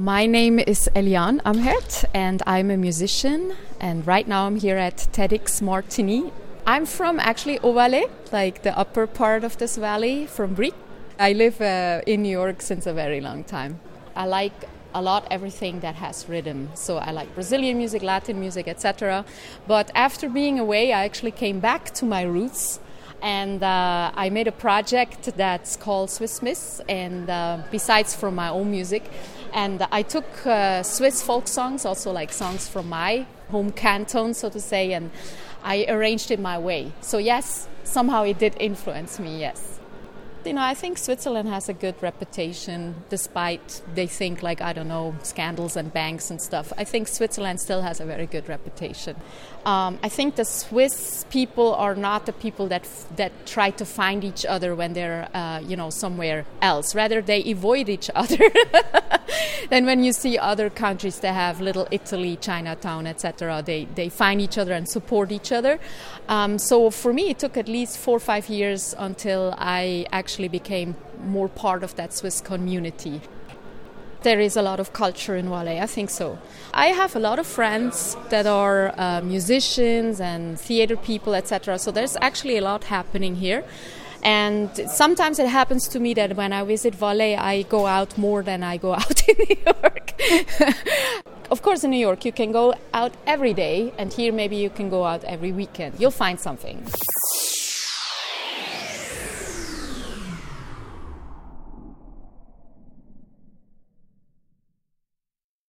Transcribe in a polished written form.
My name is Eliane Amherd and I'm a musician, and right now I'm here at TEDx Martigny. I'm from actually Haut-Valais, like the upper part of this valley, from Brie. I live in New York since a very long time. I like a lot everything that has rhythm, so I like Brazilian music, Latin music, etc. But after being away, I actually came back to my roots. And I made a project that's called Swiss Miss, and besides from my own music. And I took Swiss folk songs, also like songs from my home canton, so to say, and I arranged it my way. So yes, somehow it did influence me, yes. You know, I think Switzerland has a good reputation, despite they think like, I don't know, scandals and banks and stuff. I think Switzerland still has a very good reputation. I think the Swiss people are not the people that try to find each other when they're, somewhere else. Rather, they avoid each other. Then when you see other countries that have Little Italy, Chinatown, etc., they find each other and support each other. So for me, it took at least 4 or 5 years until I actually became more part of that Swiss community. There is a lot of culture in Valais, I think so. I have a lot of friends that are musicians and theater people, etc. So there's actually a lot happening here. And sometimes it happens to me that when I visit Valais, I go out more than I go out in New York. Of course, in New York, you can go out every day, and here maybe you can go out every weekend. You'll find something.